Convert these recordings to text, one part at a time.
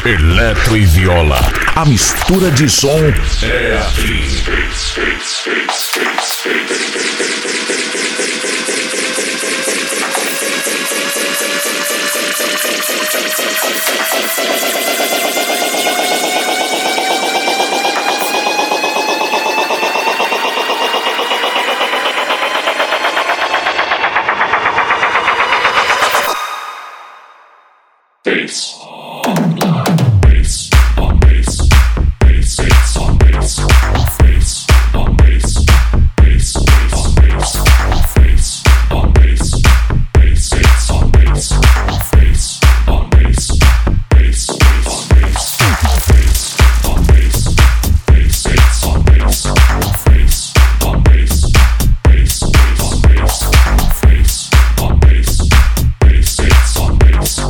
Eletro e viola. A mistura de som é aqui. Bass on bass on bass, bass hits on bass, bass on bass, bass on bass, bass on bass, bass hits on bass, bass on bass, bass on bass, bass on bass, bass hits on bass, bass on bass, bass on bass, bass on bass, bass hits on bass.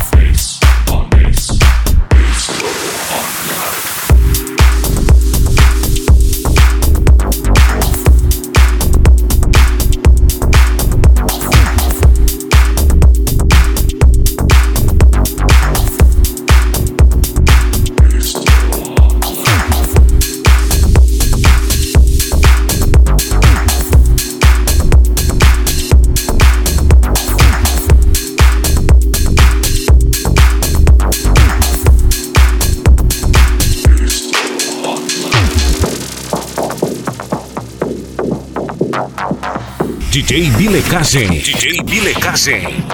DJ Bilecagem. DJ Bilecagem.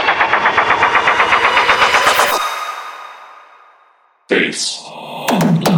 Bass.